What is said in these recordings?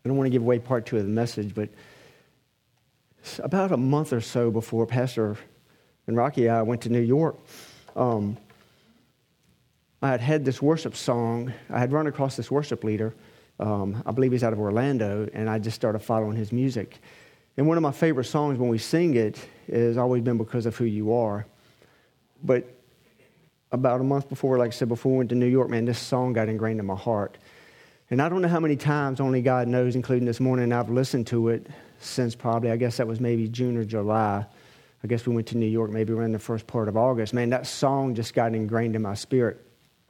I don't want to give away part 2 of the message, but about a month or so before Pastor and Rocky and I went to New York, I had this worship song. I had run across this worship leader. I believe he's out of Orlando, and I just started following his music. And one of my favorite songs when we sing it is Always Been Because of Who You Are. But about a month before, like I said, before we went to New York, man, this song got ingrained in my heart. And I don't know how many times, only God knows, including this morning, I've listened to it since probably, I guess that was maybe June or July. I guess we went to New York maybe around the first part of August. Man, that song just got ingrained in my spirit.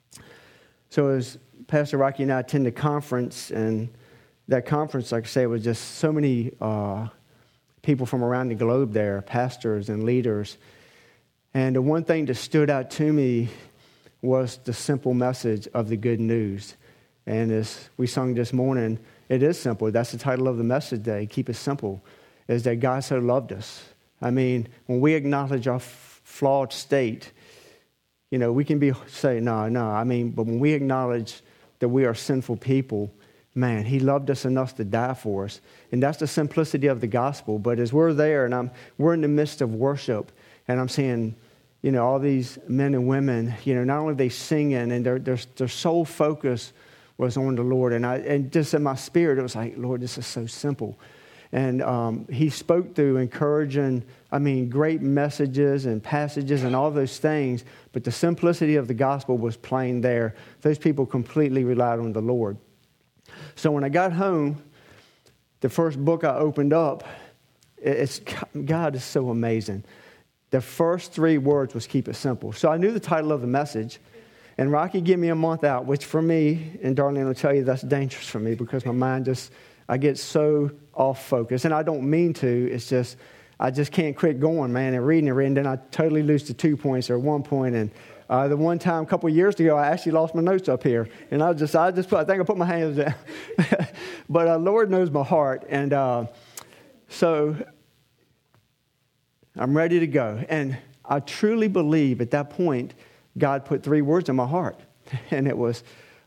So as Pastor Rocky and I attended a conference, and that conference, like I say, was just so many people from around the globe there, pastors and leaders. And the one thing that stood out to me was the simple message of the good news. And as we sung this morning, it is simple. That's the title of the message today, Keep It Simple, is that God so loved us. I mean, when we acknowledge our flawed state, you know, we can say, no. I mean, but when we acknowledge that we are sinful people, man, he loved us enough to die for us. And that's the simplicity of the gospel. But as we're there and we're in the midst of worship, and I'm seeing, you know, all these men and women, you know, not only are they singing, and their sole focus was on the Lord. And just in my spirit, it was like, Lord, this is so simple. And he spoke through encouraging, great messages and passages and all those things. But the simplicity of the gospel was plain there. Those people completely relied on the Lord. So when I got home, the first book I opened up, God is so amazing. The first 3 words was keep it simple. So I knew the title of the message. And Rocky gave me a month out, which for me, and Darlene will tell you that's dangerous for me because my mind I get so off focus. And I don't mean to. It's just, I just can't quit going, man, and reading. And then I totally lose to 2 points or 1 point. And the one time, a couple of years ago, I actually lost my notes up here. And I think I put my hands down. But Lord knows my heart. And so I'm ready to go. And I truly believe at that point, God put 3 words in my heart. And it was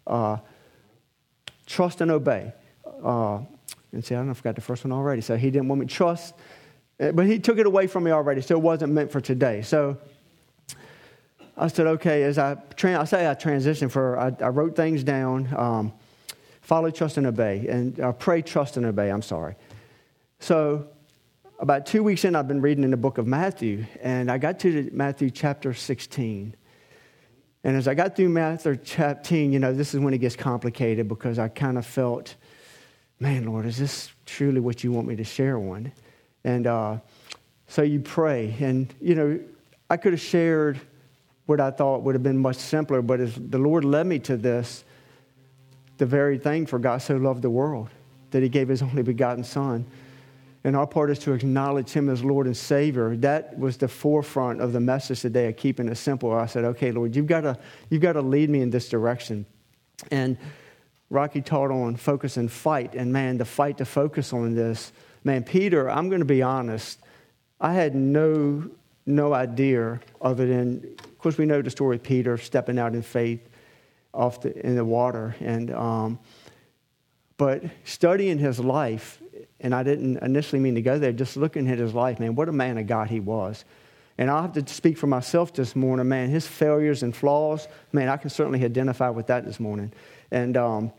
trust and obey. And see, I don't know if I forgot the first one already. So he didn't want me to trust, but he took it away from me already. So it wasn't meant for today. So I said, okay, as I transitioned I wrote things down, follow, trust, and obey. And pray, trust, and obey. I'm sorry. So about 2 weeks in, I've been reading in the book of Matthew. And I got to Matthew chapter 16. And as I got through Matthew chapter 10, you know, this is when it gets complicated because I kind of felt, man, Lord, is this truly what you want me to share on? And so you pray. And, you know, I could have shared what I thought would have been much simpler, but as the Lord led me to this, the very thing, for God so loved the world, that he gave his only begotten Son. And our part is to acknowledge him as Lord and Savior. That was the forefront of the message today of keeping it simple. I said, okay, Lord, you've got to lead me in this direction. And Rocky taught on focus and fight. And man, the fight to focus on this. Man, Peter, I'm going to be honest, I had no idea other than, of course, we know the story of Peter stepping out in faith in the water. And but studying his life, and I didn't initially mean to go there, just looking at his life, man, what a man of God he was. And I'll have to speak for myself this morning, man, his failures and flaws, man, I can certainly identify with that this morning. And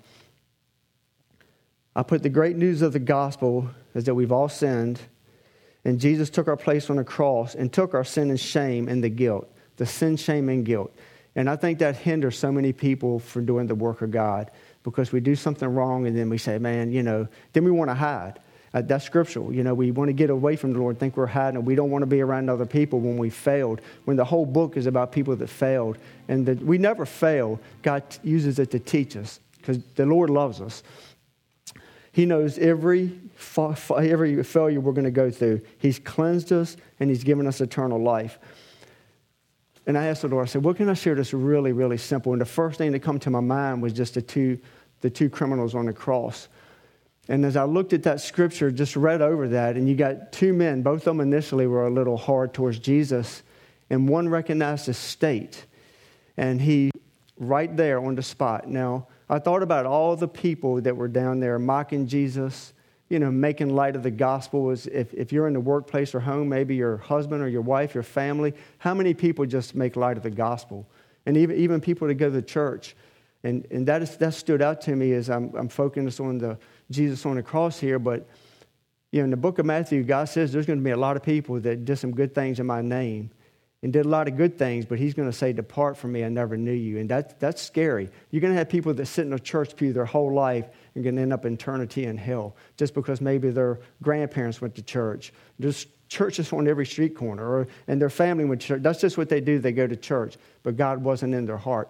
I put the great news of the gospel is that we've all sinned, and Jesus took our place on the cross and took our sin and shame and the guilt, the sin, shame, and guilt. And I think that hinders so many people from doing the work of God because we do something wrong and then we say, man, you know, then we want to hide. That's scriptural. You know, we want to get away from the Lord, think we're hiding, and we don't want to be around other people when we failed, when the whole book is about people that failed. And that we never fail. God uses it to teach us because the Lord loves us. He knows every failure we're going to go through. He's cleansed us, and he's given us eternal life. And I asked the Lord, I said, what can I share that's really, really simple? And the first thing that come to my mind was just the two criminals on the cross. And as I looked at that scripture, just read over that, and you got 2 men, both of them initially were a little hard towards Jesus, and one recognized his state. And he right there on the spot. Now, I thought about all the people that were down there mocking Jesus, making light of the gospel. If you're in the workplace or home, maybe your husband or your wife, your family, how many people just make light of the gospel? And even people that go to church. And that stood out to me as I'm focused on the Jesus on the cross here. But in the book of Matthew, God says there's going to be a lot of people that did some good things in my name and did a lot of good things, but he's going to say, depart from me, I never knew you. And that's scary. You're going to have people that sit in a church pew their whole life and going to end up in eternity in hell just because maybe their grandparents went to church. There's churches on every street corner, and their family went to church. That's just what they do. They go to church, but God wasn't in their heart.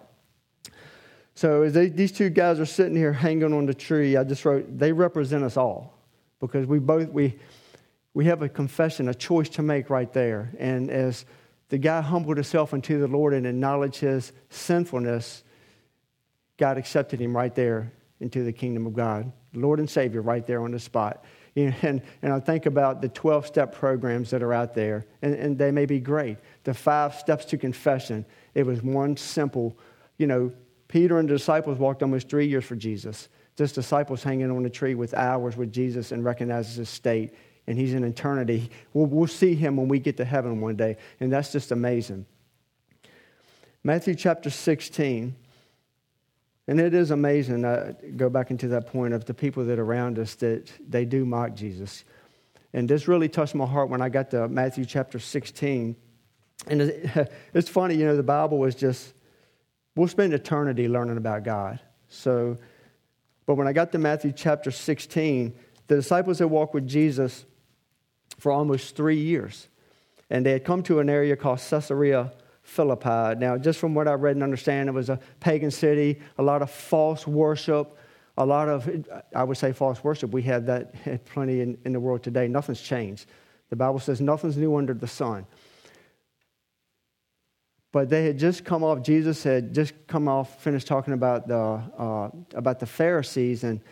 So as these two guys are sitting here hanging on the tree, I just wrote, they represent us all because we have a confession, a choice to make right there. And as the guy humbled himself unto the Lord and acknowledged his sinfulness, God accepted him right there into the kingdom of God. Lord and Savior right there on the spot. And I think about the 12-step programs that are out there, and they may be great. The 5 steps to confession, it was one simple, Peter and the disciples walked almost 3 years for Jesus. Just disciples hanging on a tree with hours with Jesus and recognizes his state. And he's in eternity. We'll see him when we get to heaven one day. And that's just amazing. Matthew chapter 16. And it is amazing. Go back into that point of the people that are around us that they do mock Jesus. And this really touched my heart when I got to Matthew chapter 16. And it's funny, the Bible was just, we'll spend eternity learning about God. But when I got to Matthew chapter 16, the disciples had walked with Jesus for almost 3 years. And they had come to an area called Caesarea Philippi. Now, just from what I read and understand, it was a pagan city, a lot of false worship, I would say false worship. We have that plenty in the world today. Nothing's changed. The Bible says nothing's new under the sun. But they had just come off, Jesus had just finished talking about the Pharisees. And,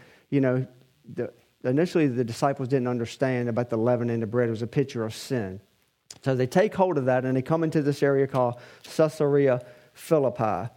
initially the disciples didn't understand about the leaven in the bread. It was a picture of sin. So they take hold of that and they come into this area called Caesarea Philippi.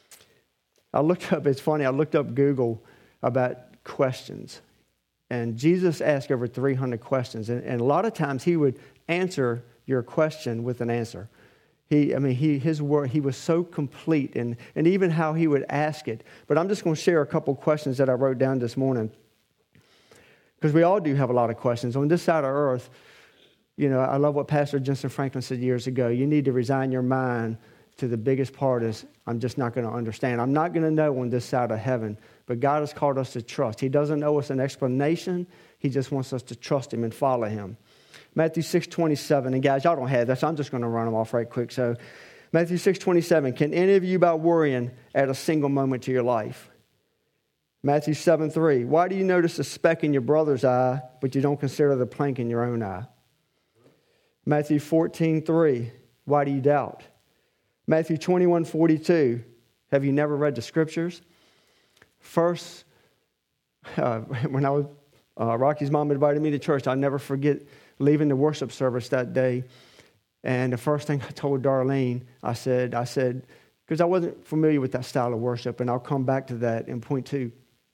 It's funny, I looked up Google about questions. And Jesus asked over 300 questions. And a lot of times he would answer your question with an answer. His word, he was so complete and even how he would ask it. But I'm just going to share a couple questions that I wrote down this morning. Because we all do have a lot of questions. On this side of earth, I love what Pastor Jensen Franklin said years ago. You need to resign your mind to the biggest part is, I'm just not going to understand. I'm not going to know on this side of heaven. But God has called us to trust. He doesn't owe us an explanation. He just wants us to trust him and follow him. Matthew 6:27. And guys, y'all don't have that, so I'm just going to run them off right quick. So Matthew 6:27. Can any of you about worrying add a single moment to your life? Matthew 7:3. Why do you notice a speck in your brother's eye, but you don't consider the plank in your own eye? Matthew 14:3. Why do you doubt? Matthew 21:42. Have you never read the scriptures? First, when I was Rocky's mom invited me to church, I'll never forget leaving the worship service that day. And the first thing I told Darlene, I said, because I wasn't familiar with that style of worship, and I'll come back to that in point 2.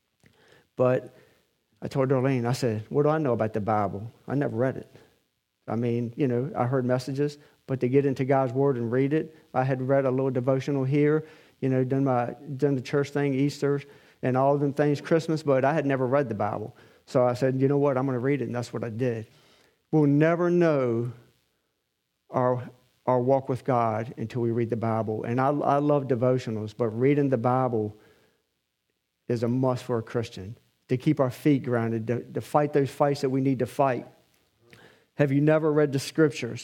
But I told Darlene, I said, what do I know about the Bible? I never read it. I heard messages, but to get into God's Word and read it, I had read a little devotional here, done the church thing, Easter, and all of them things, Christmas, but I had never read the Bible. So I said, you know what, I'm going to read it, and that's what I did. We'll never know our walk with God until we read the Bible. And I love devotionals, but reading the Bible is a must for a Christian to keep our feet grounded, to fight those fights that we need to fight. Have you never read the scriptures?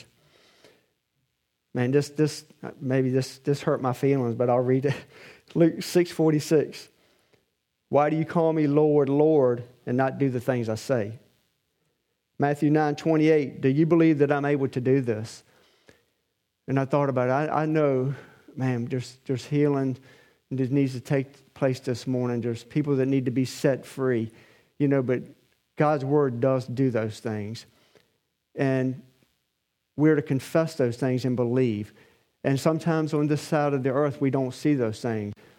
Man, this hurt my feelings, but I'll read it. Luke 6:46. Why do you call me Lord, Lord, and not do the things I say? Matthew 9:28. Do you believe that I'm able to do this? And I thought about it. I know, man, there's healing that needs to take place this morning. There's people that need to be set free, but God's word does do those things. And we're to confess those things and believe. And sometimes on this side of the earth, we don't see those things.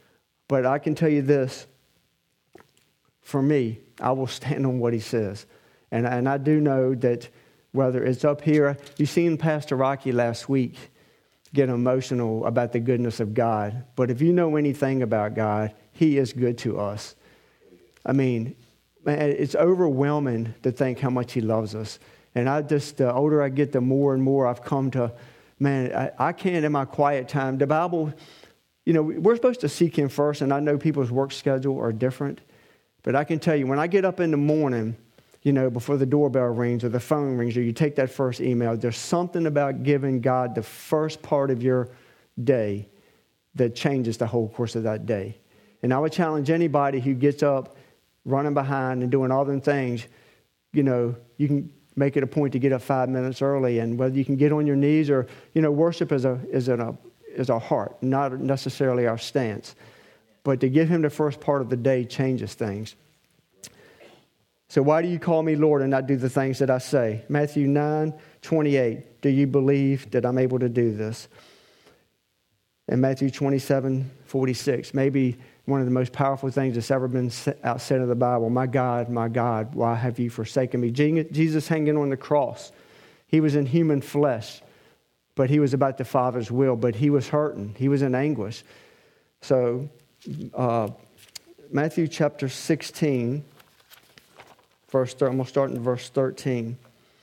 But I can tell you this, for me, I will stand on what he says. And I do know that whether it's up here, you seen Pastor Rocky last week get emotional about the goodness of God. But if you know anything about God, he is good to us. I mean, man, it's overwhelming to think how much he loves us. And the older I get, the more and more I've come to, man, I can't in my quiet time. The Bible, we're supposed to seek him first, and I know people's work schedule are different. But I can tell you, when I get up in the morning, before the doorbell rings or the phone rings or you take that first email, there's something about giving God the first part of your day that changes the whole course of that day. And I would challenge anybody who gets up running behind and doing all them things, you can make it a point to get up 5 minutes early, and whether you can get on your knees or, worship is our heart, not necessarily our stance. But to give him the first part of the day changes things. So why do you call me Lord and not do the things that I say? Matthew 9:28. Do you believe that I'm able to do this? And Matthew 27:46. Maybe one of the most powerful things that's ever been said of the Bible. My God, why have you forsaken me? Jesus hanging on the cross. He was in human flesh, but he was about the Father's will. But he was hurting. He was in anguish. So Matthew chapter 16. I'm going to start in verse 13.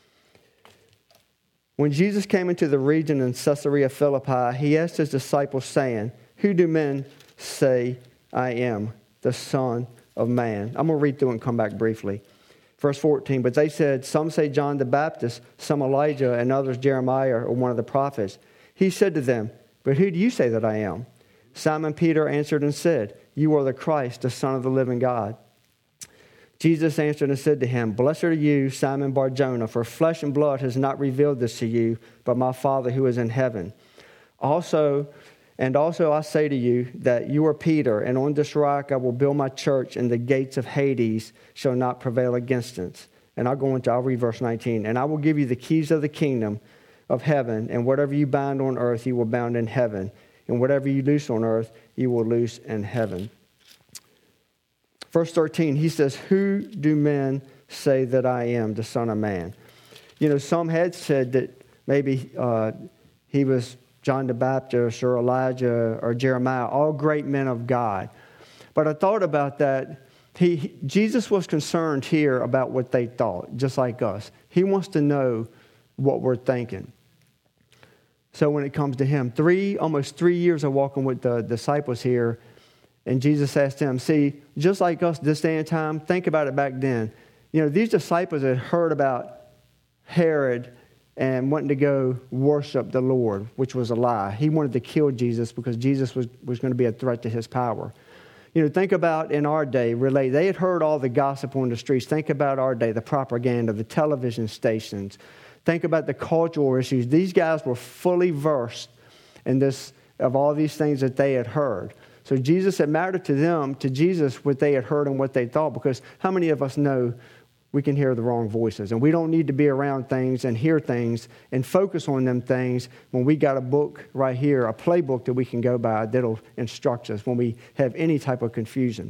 When Jesus came into the region in Caesarea Philippi, he asked his disciples, saying, who do men say I am, the Son of Man? I'm going to read through and come back briefly. Verse 14, but they said, some say John the Baptist, some Elijah, and others Jeremiah or one of the prophets. He said to them, but who do you say that I am? Simon Peter answered and said, you are the Christ, the Son of the living God. Jesus answered and said to him, blessed are you, Simon Bar-Jonah, for flesh and blood has not revealed this to you, but my Father who is in heaven. Also I say to you that you are Peter, and on this rock I will build my church, and the gates of Hades shall not prevail against it. And I'll read verse 19. And I will give you the keys of the kingdom of heaven, and whatever you bind on earth, you will bind in heaven, and whatever you loose on earth, you will loose in heaven. Verse 13, he says, who do men say that I am, the Son of Man? Some had said that maybe he was John the Baptist or Elijah or Jeremiah, all great men of God. But I thought about that. Jesus was concerned here about what they thought, just like us. He wants to know what we're thinking. So when it comes to him, almost 3 years of walking with the disciples here, and Jesus asked him, see, just like us this day and time, think about it back then. These disciples had heard about Herod and wanting to go worship the Lord, which was a lie. He wanted to kill Jesus because Jesus was going to be a threat to his power. Think about in our day, they had heard all the gossip on the streets. Think about our day, the propaganda, the television stations. Think about the cultural issues. These guys were fully versed in of all these things that they had heard. So it mattered to Jesus, what they had heard and what they thought, because how many of us know we can hear the wrong voices, and we don't need to be around things and hear things and focus on them things when we got a book right here, a playbook that we can go by that'll instruct us when we have any type of confusion.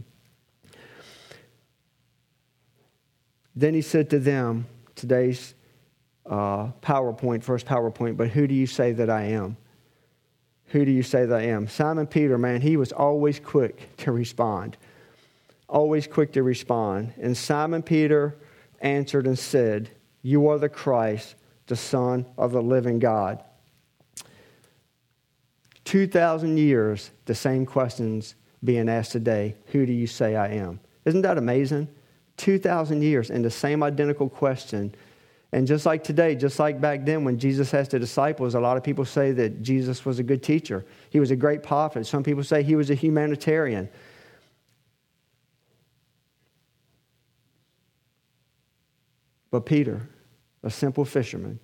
Then he said to them, today's first PowerPoint, but who do you say that I am? Who do you say that I am? Simon Peter, man, he was always quick to respond. Always quick to respond. And Simon Peter answered and said, you are the Christ, the Son of the living God. 2,000 years, the same questions being asked today. Who do you say I am? Isn't that amazing? 2,000 years and the same identical question. And just like today, just like back then when Jesus asked the disciples, a lot of people say that Jesus was a good teacher. He was a great prophet. Some people say he was a humanitarian. But Peter, a simple fisherman,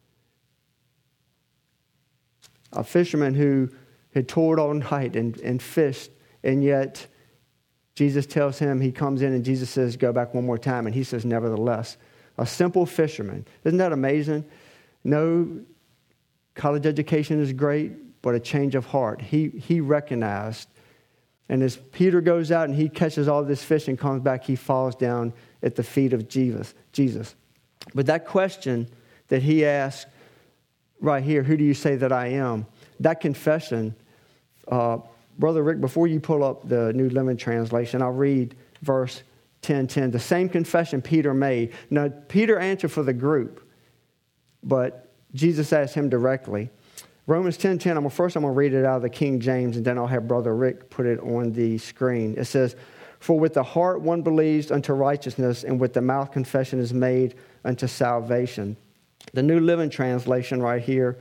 a fisherman who had toiled all night and fished, and yet Jesus tells him, he comes in and Jesus says, go back one more time. And he says, nevertheless. A simple fisherman. Isn't that amazing? No college education is great, but a change of heart. He recognized And as Peter goes out and he catches all this fish and comes back, he falls down at the feet of Jesus. But that question that he asked right here, who do you say that I am? That confession, Brother Rick, before you pull up the New Living Translation, I'll read verse 10:10. The same confession Peter made. Now, Peter answered for the group, but Jesus asked him directly. Romans 10:10, I'm going to read it out of the King James, and then I'll have Brother Rick put it on the screen. It says, for with the heart one believes unto righteousness, and with the mouth confession is made unto salvation. The New Living Translation right here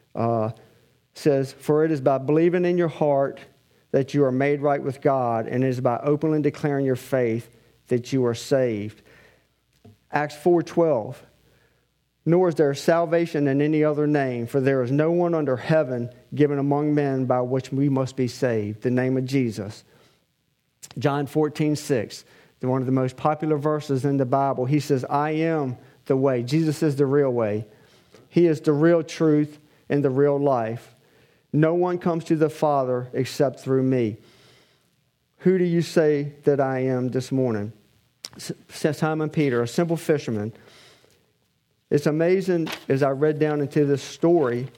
says, for it is by believing in your heart that you are made right with God, and it is by openly declaring your faith that you are saved. Acts 4:12. Nor is there salvation in any other name, for there is no one under heaven given among men by which we must be saved, the name of Jesus. John 14:6, one of the most popular verses in the Bible. He says, I am the way. Jesus is the real way. He is the real truth and the real life. No one comes to the Father except through me. Who do you say that I am this morning? Says Simon Peter, a simple fisherman. It's amazing as I read down into this story,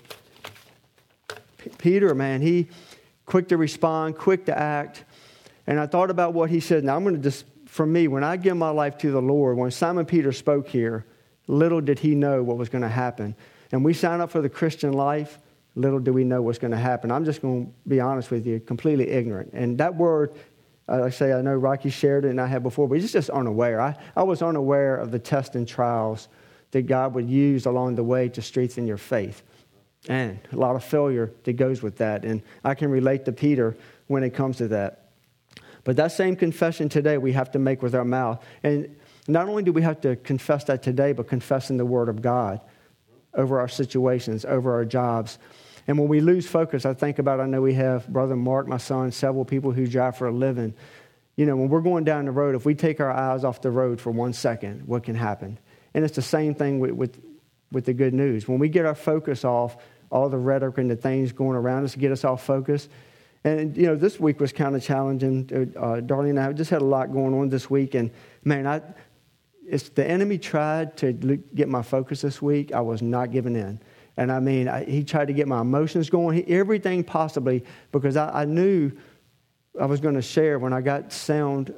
Peter, man, he quick to respond, quick to act. And I thought about what he said. Now I'm going to just, for me, when I give my life to the Lord, when Simon Peter spoke here, little did he know what was going to happen. And we sign up for the Christian life, little do we know what's going to happen. I'm just going to be honest with you, completely ignorant. And that word, like I say, I know Rocky shared it and I had before, but he's just unaware. I was unaware of the tests and trials that God would use along the way to strengthen your faith. And a lot of failure that goes with that. And I can relate to Peter when it comes to that. But that same confession today we have to make with our mouth. And not only do we have to confess that today, but confess in the Word of God over our situations, over our jobs. And when we lose focus, I know we have Brother Mark, my son, several people who drive for a living. You know, when we're going down the road, if we take our eyes off the road for 1 second, what can happen? And it's the same thing with the good news. When we get our focus off, all the rhetoric and the things going around us get us off focus. And, you know, this week was kind of challenging. Darlene and I just had a lot going on this week. And, man, the enemy tried to get my focus this week. I was not giving in. And, I mean, he tried to get my emotions going, everything possibly, because I knew I was going to share when I got sound,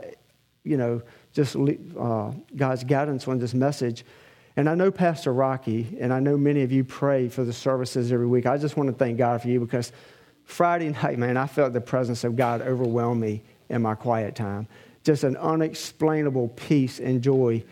just God's guidance on this message. And I know Pastor Rocky, and I know many of you pray for the services every week. I just want to thank God for you because Friday night, man, I felt the presence of God overwhelm me in my quiet time. Just an unexplainable peace and joy,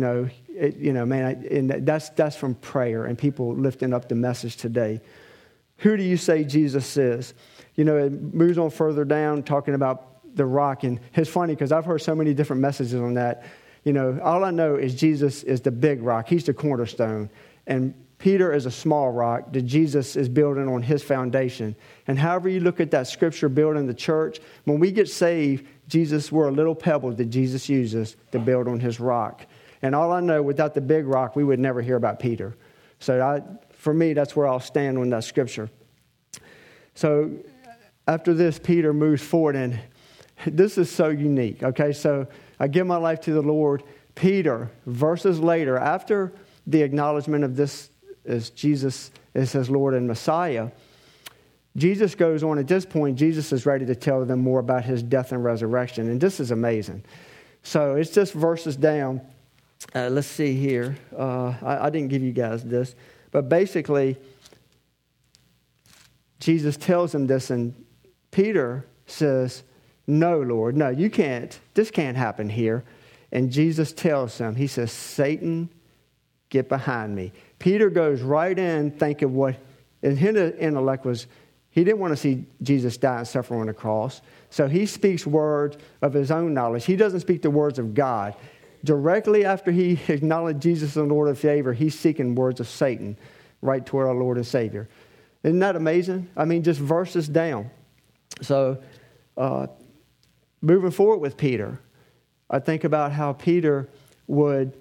and that's from prayer and people lifting up the message today. Who do you say Jesus is? You know, it moves on further down talking about the rock. And it's funny because I've heard so many different messages on that. You know, all I know is Jesus is the big rock. He's the cornerstone. And Peter is a small rock that Jesus is building on his foundation. And however you look at that scripture building the church, when we get saved, we're a little pebble that Jesus uses to build on his rock. And all I know, without the big rock, we would never hear about Peter. So for me, that's where I'll stand on that scripture. So after this, Peter moves forward, and this is so unique. Okay, so I give my life to the Lord. Peter, verses later, after the acknowledgement of this as Jesus is his Lord and Messiah, Jesus goes on. At this point, Jesus is ready to tell them more about his death and resurrection. And this is amazing. So it's just verses down. Let's see here. I didn't give you guys this. But basically, Jesus tells him this, and Peter says, no, Lord, no, you can't. This can't happen here. And Jesus tells him, he says, Satan, get behind me. Peter goes right in thinking what in his intellect was, he didn't want to see Jesus die and suffer on the cross. So he speaks words of his own knowledge. He doesn't speak the words of God. Directly after he acknowledged Jesus as Lord and Savior, he's seeking words of Satan right toward our Lord and Savior. Isn't that amazing? I mean, just verses down. So moving forward with Peter, I think about how Peter would,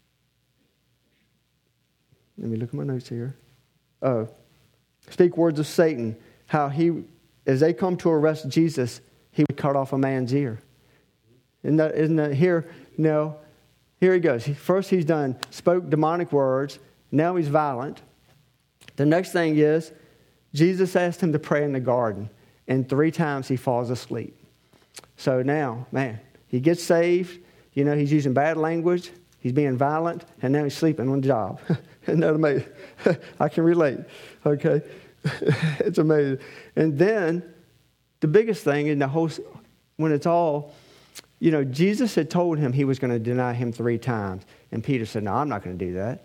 let me look at my notes here. Speak words of Satan. How he, as they come to arrest Jesus, he would cut off a man's ear. Isn't that here? No. Here he goes. First he's spoke demonic words. Now he's violent. The next thing is, Jesus asked him to pray in the garden. And 3 times he falls asleep. So now, man, he gets saved. He's using bad language. He's being violent. And now he's sleeping on the job. Isn't that amazing? I can relate. Okay. It's amazing. And then the biggest thing in the whole, when it's all, Jesus had told him he was going to deny him 3 times. And Peter said, no, I'm not going to do that.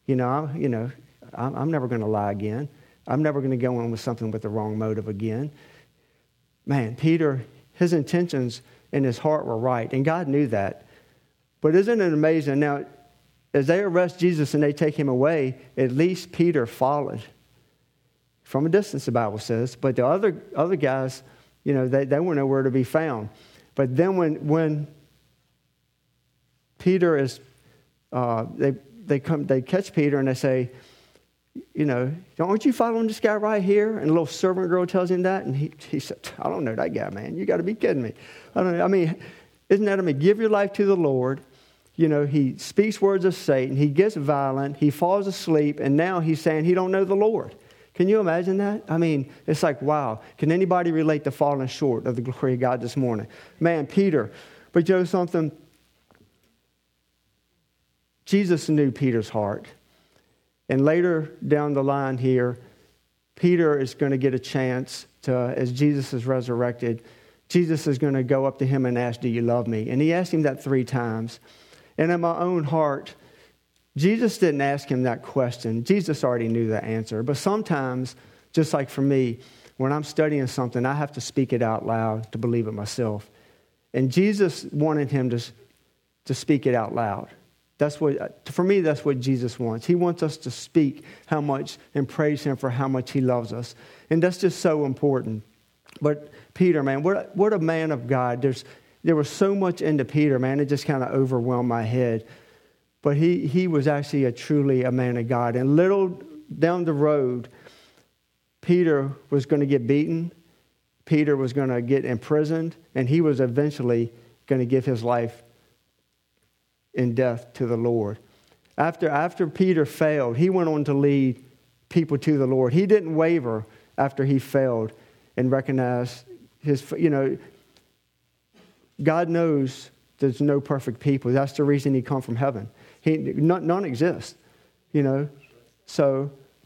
I'm never going to lie again. I'm never going to go on with something with the wrong motive again. Man, Peter, his intentions in his heart were right. And God knew that. But isn't it amazing? Now, as they arrest Jesus and they take him away, at least Peter followed. From a distance, the Bible says. But the other guys, they were nowhere to be found. But then when Peter is, they catch Peter and they say, aren't you following this guy right here? And a little servant girl tells him that. And he said, I don't know that guy, man. You got to be kidding me. Isn't that give your life to the Lord. He speaks words of Satan. He gets violent. He falls asleep. And now he's saying he don't know the Lord. Can you imagine that? It's like, wow. Can anybody relate to falling short of the glory of God this morning? Man, Peter. But something? Jesus knew Peter's heart. And later down the line here, Peter is going to get a chance to, as Jesus is resurrected, Jesus is going to go up to him and ask, do you love me? And he asked him that 3 times. And in my own heart, Jesus didn't ask him that question. Jesus already knew the answer. But sometimes, just like for me, when I'm studying something, I have to speak it out loud to believe it myself. And Jesus wanted him to speak it out loud. For me, that's what Jesus wants. He wants us to speak how much and praise him for how much he loves us. And that's just so important. But Peter, man, what a man of God. There was so much into Peter, man. It just kind of overwhelmed my head. But he was actually truly a man of God. And little down the road, Peter was going to get beaten. Peter was going to get imprisoned. And he was eventually going to give his life in death to the Lord. After Peter failed, he went on to lead people to the Lord. He didn't waver after he failed and recognized God knows there's no perfect people. That's the reason he come from heaven. None exist, So,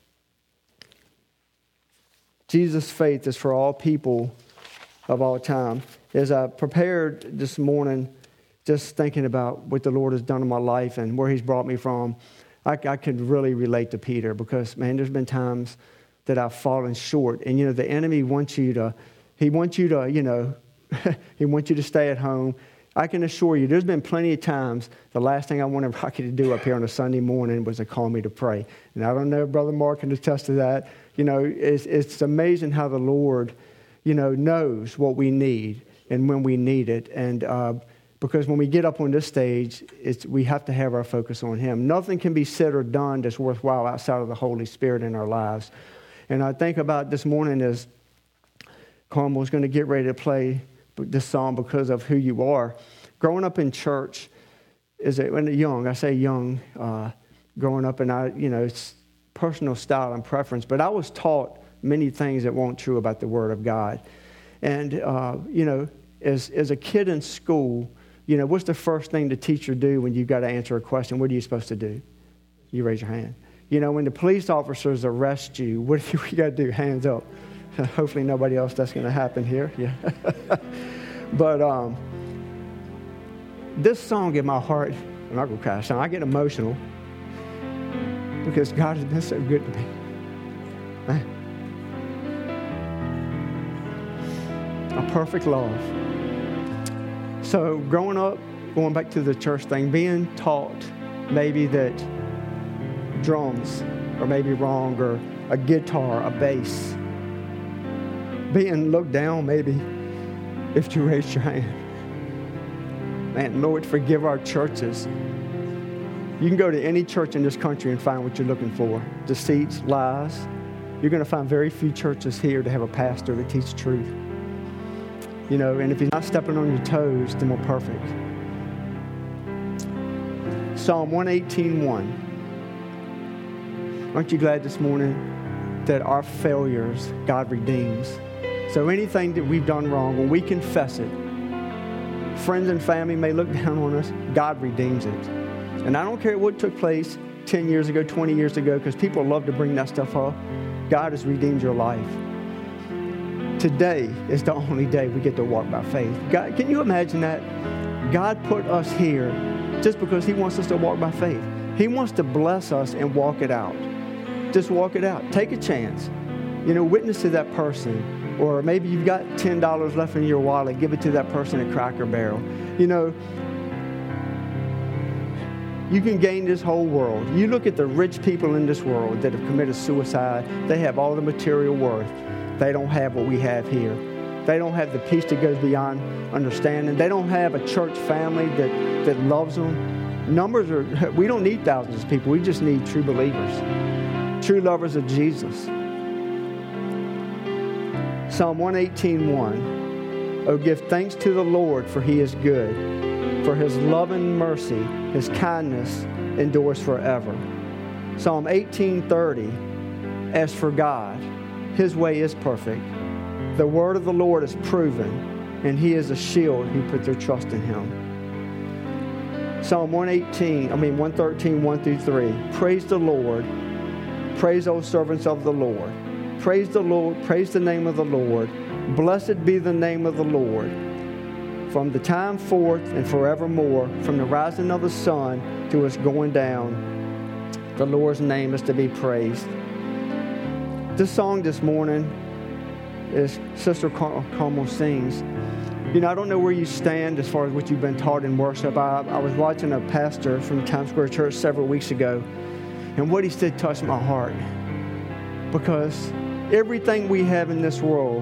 Jesus' faith is for all people of all time. As I prepared this morning, just thinking about what the Lord has done in my life and where he's brought me from, I could really relate to Peter because, man, there's been times that I've fallen short. And, the enemy wants you to, he wants you to stay at home. I can assure you, there's been plenty of times the last thing I wanted Rocky to do up here on a Sunday morning was to call me to pray. And I don't know if Brother Mark can attest to that. It's amazing how the Lord, knows what we need and when we need it. And because when we get up on this stage, we have to have our focus on him. Nothing can be said or done that's worthwhile outside of the Holy Spirit in our lives. And I think about this morning as Carmel's going to get ready to play this song, Because of Who You Are. Growing up in church, when young, I say young, growing up, and it's personal style and preference, but I was taught many things that weren't true about the Word of God. And, as a kid in school, what's the first thing the teacher do when you've got to answer a question? What are you supposed to do? You raise your hand. When the police officers arrest you, what do you got to do? Hands up. Hopefully nobody else that's going to happen here. Yeah. But this song in my heart, I'm not going to cry. So I get emotional because God has been so good to me. Man. A perfect love. So growing up, going back to the church thing, being taught maybe that drums are maybe wrong, or a guitar, a bass, being looked down maybe if you raised your hand. Man, Lord, forgive our churches. You can go to any church in this country and find what you're looking for. Deceits, lies. You're going to find very few churches here to have a pastor that teaches truth. You know, and if he's not stepping on your toes, then we're perfect. Psalm 118:1. Aren't you glad this morning that our failures, God redeems? So anything that we've done wrong, when we confess it, friends and family may look down on us, God redeems it. And I don't care what took place 10 years ago, 20 years ago, because people love to bring that stuff up. God has redeemed your life. Today is the only day we get to walk by faith. God, can you imagine that? God put us here just because he wants us to walk by faith. He wants to bless us and walk it out. Just walk it out. Take a chance. You know, witness to that person. Or maybe you've got $10 left in your wallet. Give it to that person at Cracker Barrel. You know, you can gain this whole world. You look at the rich people in this world that have committed suicide. They have all the material worth. They don't have what we have here. They don't have the peace that goes beyond understanding. They don't have a church family that loves them. We don't need thousands of people. We just need true believers, true lovers of Jesus. Psalm 118:1. Oh, give thanks to the Lord, for he is good. For his love and mercy, his kindness endures forever. Psalm 18:30. As for God, his way is perfect. The word of the Lord is proven, and he is a shield who put their trust in him. Psalm 113:1-3. Praise the Lord. Praise, O servants of the Lord. Praise the Lord. Praise the name of the Lord. Blessed be the name of the Lord. From the time forth and forevermore, from the rising of the sun to its going down, the Lord's name is to be praised. This song this morning is Sister Carmel sings. You know, I don't know where you stand as far as what you've been taught in worship. I was watching a pastor from Times Square Church several weeks ago, and what he said touched my heart. Because everything we have in this world,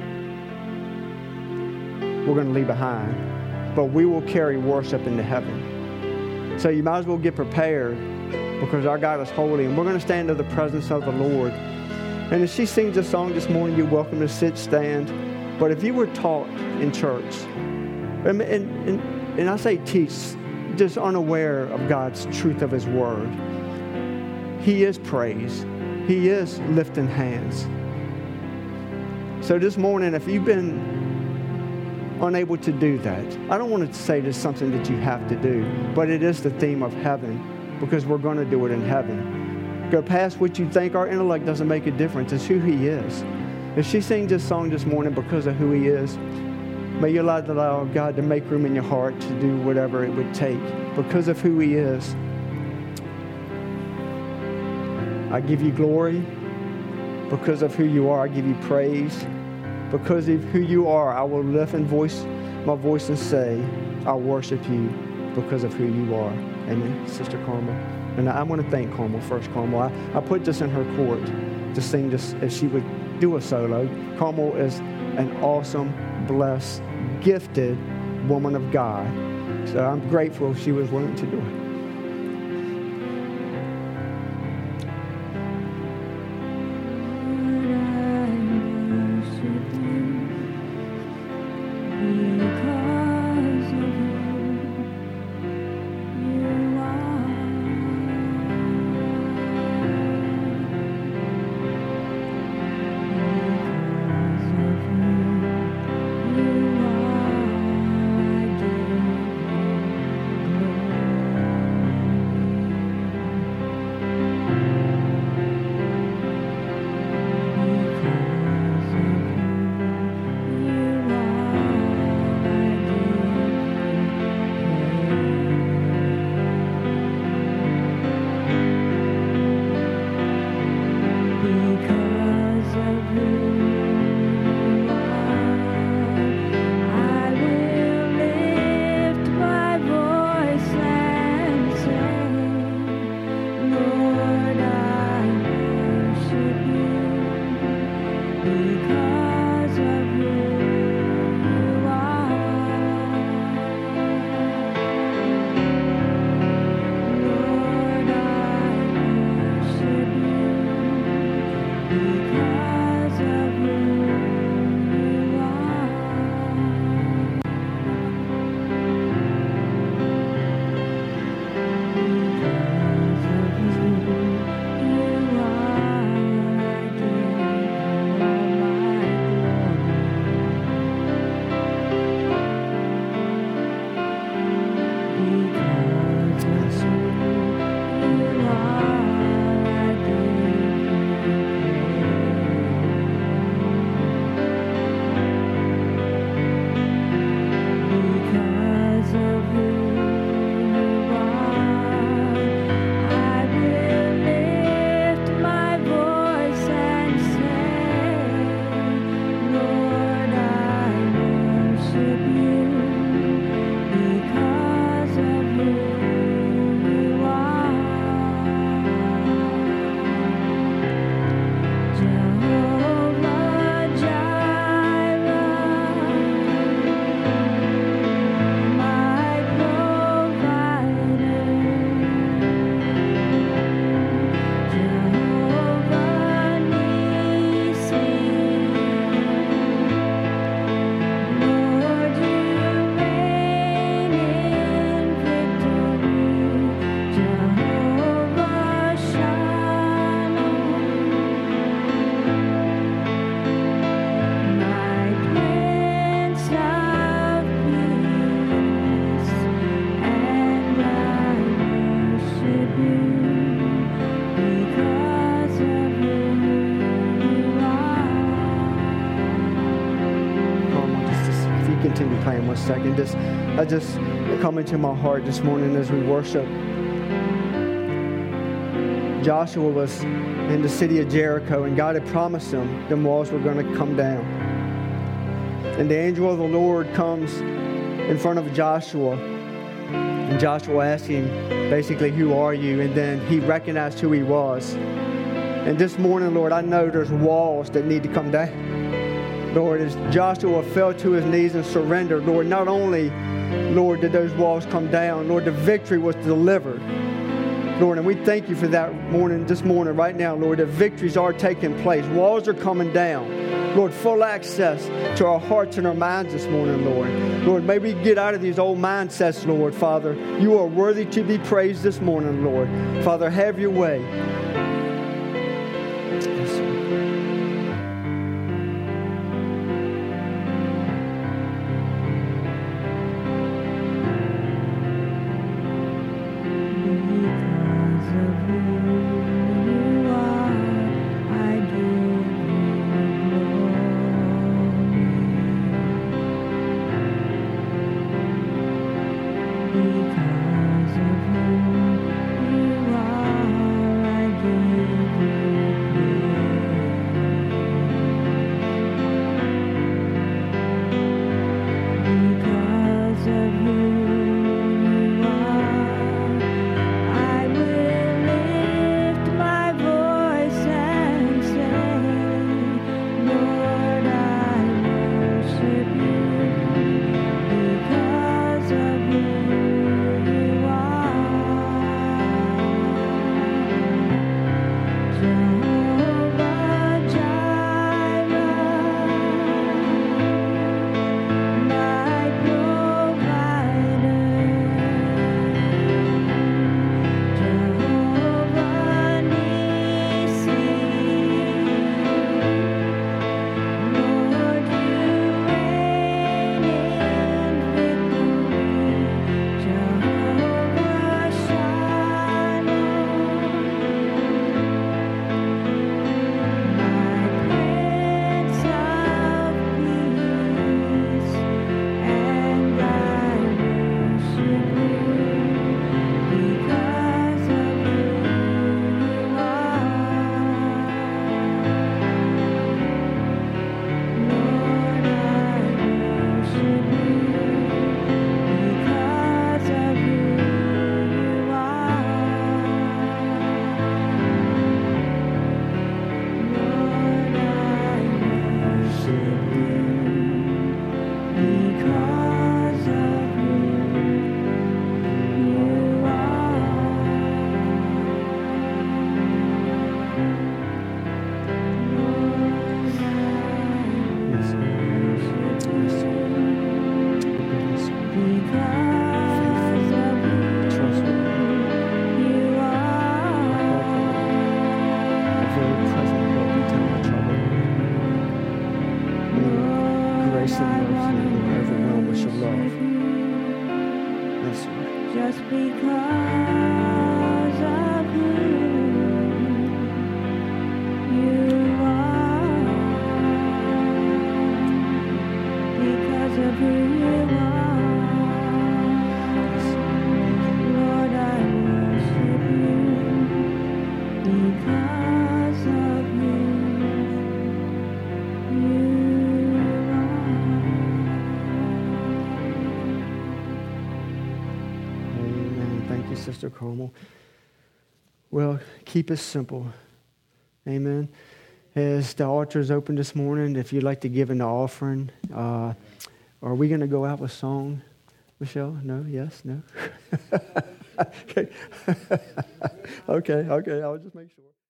we're going to leave behind. But we will carry worship into heaven. So you might as well get prepared, because our God is holy, and we're going to stand in the presence of the Lord. And as she sings a song this morning, you're welcome to sit, stand. But if you were taught in church, and I say teach, just unaware of God's truth of his word, he is praise. He is lifting hands. So this morning, if you've been unable to do that, I don't want to say this is something that you have to do, but it is the theme of heaven, because we're going to do it in heaven. Go past what you think. Our intellect doesn't make a difference. It's who he is. If she sings this song this morning because of who he is, may you allow God to make room in your heart to do whatever it would take because of who he is. I give you glory because of who you are. I give you praise because of who you are. I will lift my voice and say, I worship you because of who you are. Amen, Sister Carmel. And I want to thank Carmel first. Carmel, I put this in her court to sing this if she would do a solo. Carmel is an awesome, blessed, gifted woman of God. So I'm grateful she was willing to do it. pray one second. I just come into my heart this morning as we worship. Joshua was in the city of Jericho, and God had promised him the walls were going to come down. And the angel of the Lord comes in front of Joshua, and Joshua asked him, basically, who are you? And then he recognized who he was. And this morning, Lord, I know there's walls that need to come down. Lord, as Joshua fell to his knees and surrendered, Lord, not only, Lord, did those walls come down, Lord, the victory was delivered. Lord, and we thank you for that this morning, right now, Lord, that victories are taking place. Walls are coming down. Lord, full access to our hearts and our minds this morning, Lord. Lord, may we get out of these old mindsets, Lord, Father. You are worthy to be praised this morning, Lord. Father, have your way. Sister Carmel. Well, keep it simple. Amen. As the altar is open this morning, if you'd like to give an offering, are we going to go out with song, Michelle? No? Yes? No? Okay. Okay. I'll just make sure.